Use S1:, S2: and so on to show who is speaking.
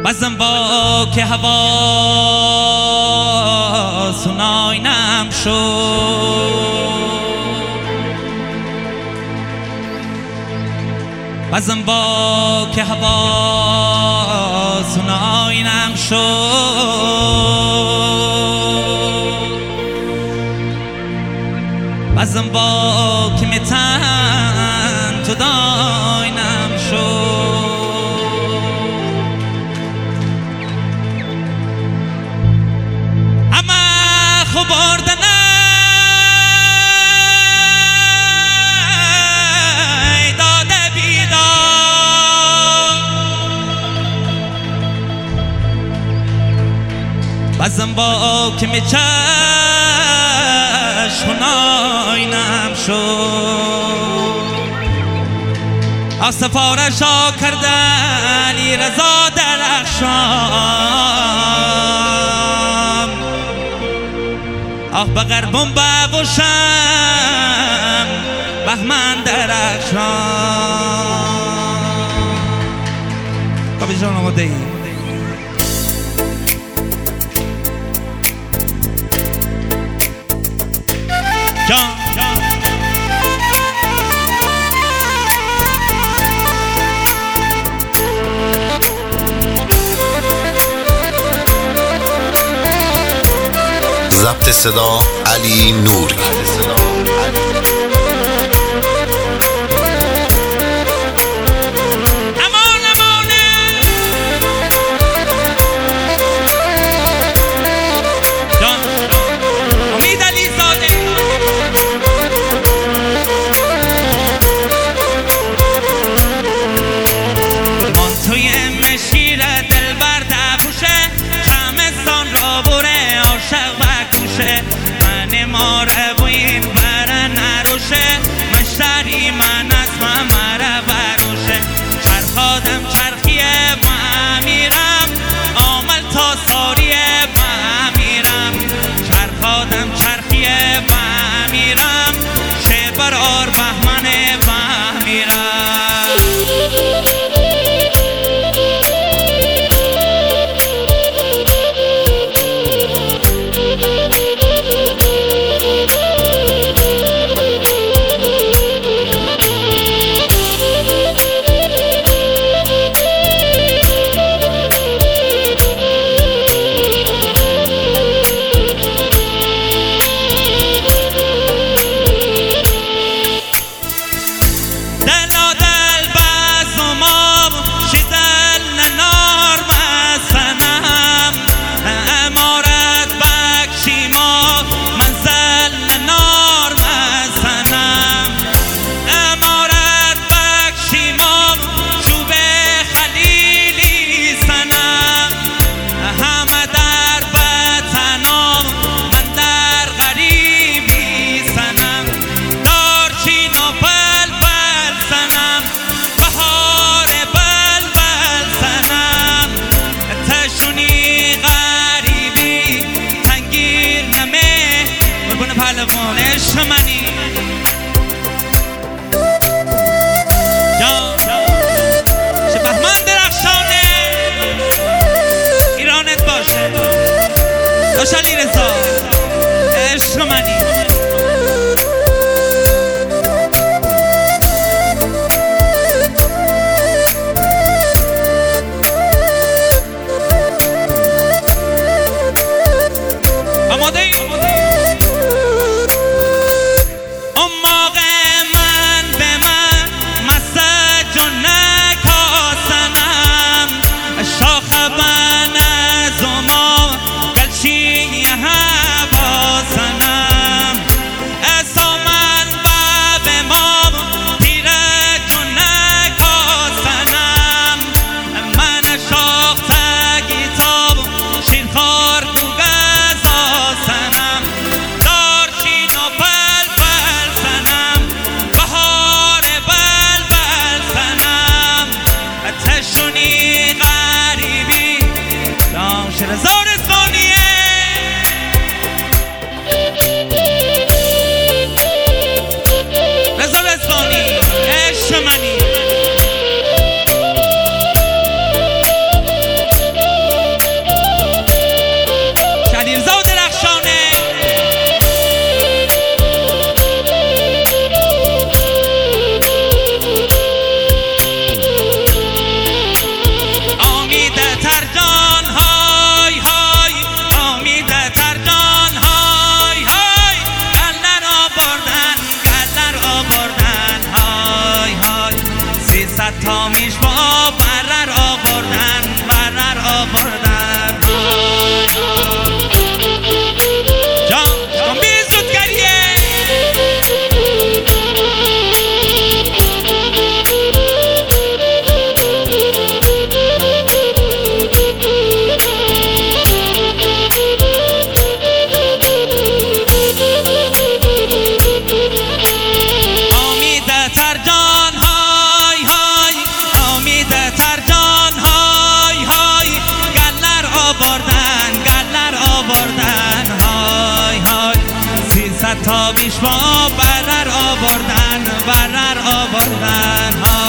S1: بازم با که هوا سناینم شد، بازم با که هوا سناینم شد، بازم با که میتن تو داینم شد. بردن داده بیدار، بازم با که می چشم ناینم شد. سفارش ها کرده علی رضا درخشان، به غربم ببوشم بهمن درخشان. کابی جان آماده ای؟ جان
S2: ضبط صدا علی نوری.
S1: من ماره و این بره نروشه، مشتری من از مره بروشه. چرخادم چرخیه با میرم، عامل تا ساریه با میرم. چرخادم چرخیه با میرم، شه برار بهمنه با میرم. پهلوان عشق منی جان چه بهمن درخشانه ایرانت باشه. داش علی رضا عشق منی. آماده ای؟ شاخ بنا زما گلشی میشوا برر آوردن جان بی زودگریه تا میشوا برر آوردن های